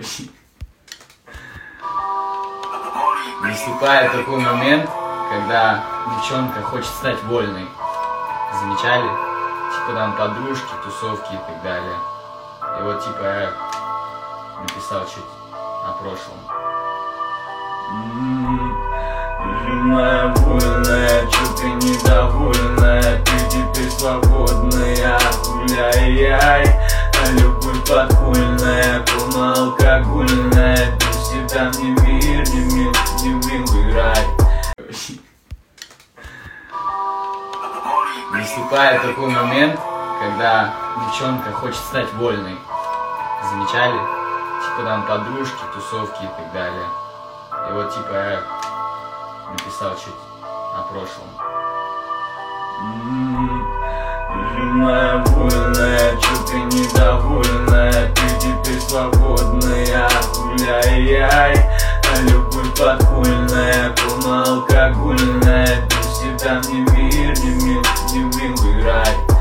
Наступает такой момент, когда девчонка хочет стать вольной. Замечали? Типа там подружки, тусовки и так далее. И вот типа я написал чуть о прошлом. Моя вольная, чё ты недовольная? Ты теперь свободная, гуляй-яй. А любовь подпольная, полноалкогольная. Ты всегда мне мир, не выбирай. Наступает такой момент, когда девчонка хочет стать вольной. Замечали? Типа там подружки, тусовки и так далее. И вот типа я написал чуть о прошлом. Моя вольная, чё ты недовольная? Ты теперь свободная, гуляй-яй. А любовь подпольная, полноалкогольная. Ты всегда мне мир, не выбирай.